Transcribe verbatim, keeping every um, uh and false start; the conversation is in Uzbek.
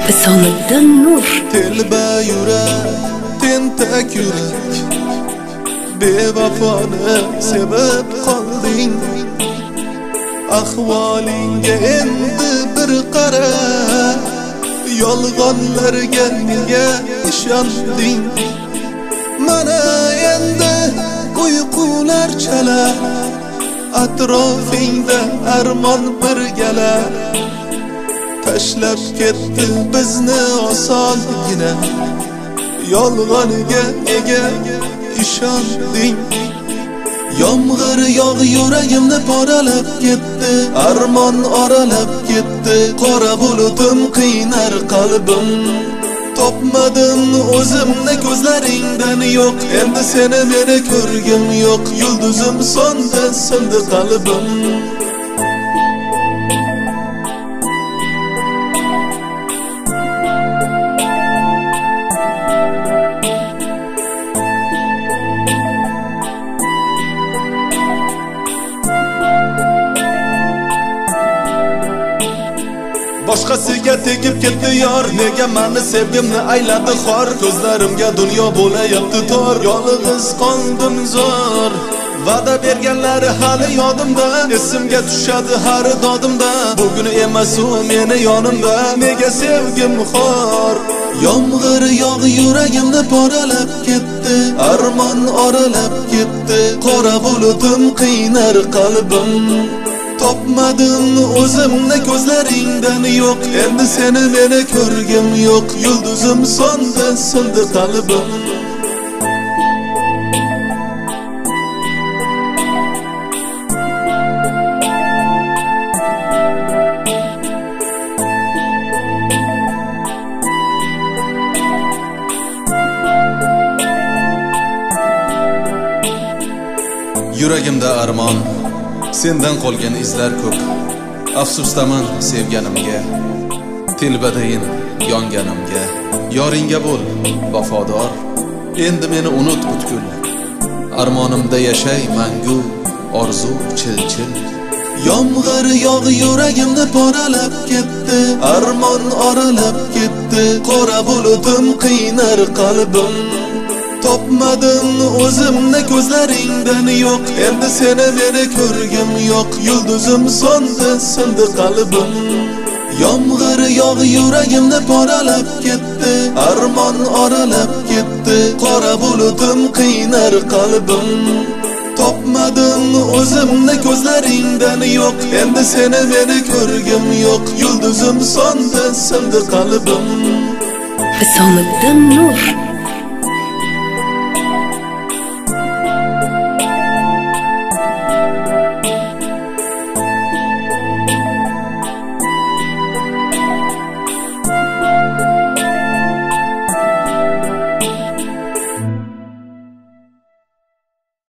Risolatdan nur. Telba yurak, tentak yurak, bevafoni sevib qolding. Ahvolingga endi bir qara, yolg'onlarga nega ishonding? Mana endi uyqular chalar, atrofingda armon birgalar. Tashlab ketdi bizni osongina, yolg'oniga nega ishonding? Yomg'ir yog'i yuragimni poralab ketdi, armon oralab ketdi, qora bulutim qiynar qalbim. Topmadim o'zimni ko'zlaringdan yo'q, endi seni meni ko'rgim yo'q, yulduzim so'ndi, so'ndi qalbim. Boshqasiga tegib ketdi yor, nega meni sevgimni ayladi xor? Ko'zlarimga dunyo bo'layapti tor, yolg'iz qoldim zo'r. Va'da berganlari hali yodimda, esimga tushadi har dodimda. Bugun emas u meni yonimda, nega sevgim xor? Yomg'ir yog'i yuragimni poralab ketdi, armon oralab ketdi, qora bulutim qiynar qalbim. Topmadim o'zimni ko'zlaringdan yo'q, endi seni meni ko'rgim yo'q, yulduzim so'ndi, so'ndi qalbim. Yuragimda armon, sendan qolgan izlar ko'p. Afsusdaman sevganimga, telbadayin yonganimga. Yoringga bo'l vafodor, endi meni unut butkul. Armonimda yashay mangu, orzu chil-chil. Yomg'ir yog'i yuragimni poralab ketdi, armon oralab ketdi, qora bulutim qiynar qalbim. Topmadim o'zimni ko'zlaringdan yo'q, endi seni meni ko'rgim yo'q, yulduzim so'ndi, so'ndi qalbim. Yomg'ir yog'i yuragimni poralab ketdi, armon oralab ketdi, qora bulutim qiynar qalbim. Topmadim o'zimni ko'zlaringdan yo'q, endi seni meni ko'rgim yo'q, yulduzim so'ndi, so'ndi qalbim. Risolatdan nur.